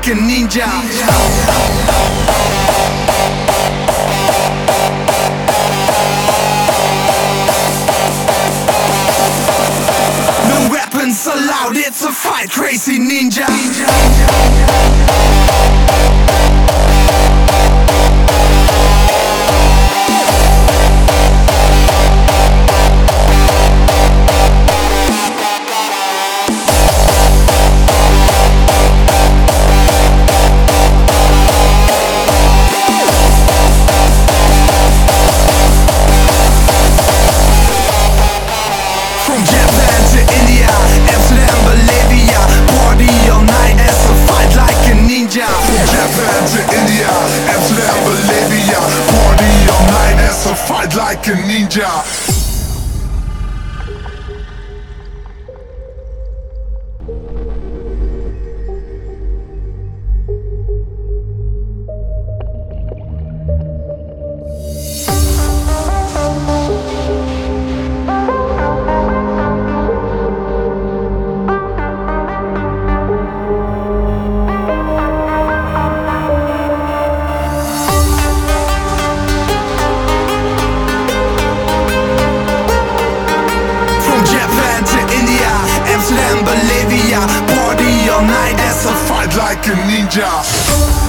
a ninja. No weapons allowed, it's a fight, crazy ninja. From Japan to India, Amsterdam, Bolivia, party all night as I fight like a ninja. From Japan to India, Amsterdam, Bolivia, party all night as I fight like a ninja. Bolivia, party all night as I Fight like a ninja.